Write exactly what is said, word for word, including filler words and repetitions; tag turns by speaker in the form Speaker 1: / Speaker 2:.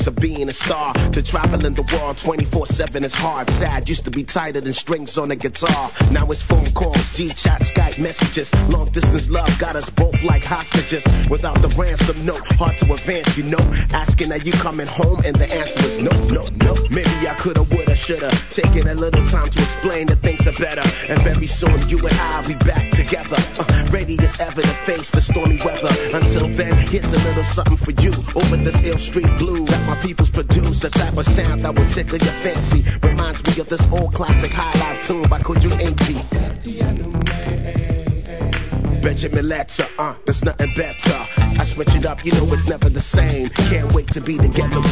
Speaker 1: hopes of being a star. To travel in the world twenty-four seven is hard. Sad, used to be tighter than strings on a guitar. Now it's phone calls, G-chat, Skype messages. Long distance love got us both like hostages. Without the ransom note, hard to advance, you know. Asking are you coming home, and the answer is no, no, no. Maybe I coulda, woulda, shoulda taken a little time to explain that things are better. And very soon you and I'll be back together, uh, ready as ever to face the stormy weather. Until then, here's a little something for you. Over this ill street blues that my peoples produce. The type of sound that will tickle your fancy. Reminds me of this old classic high life tune by Kojo Ain't Benjamin Letter, uh, there's nothing better. I switch it up, you know it's never the same. Can't wait to be together.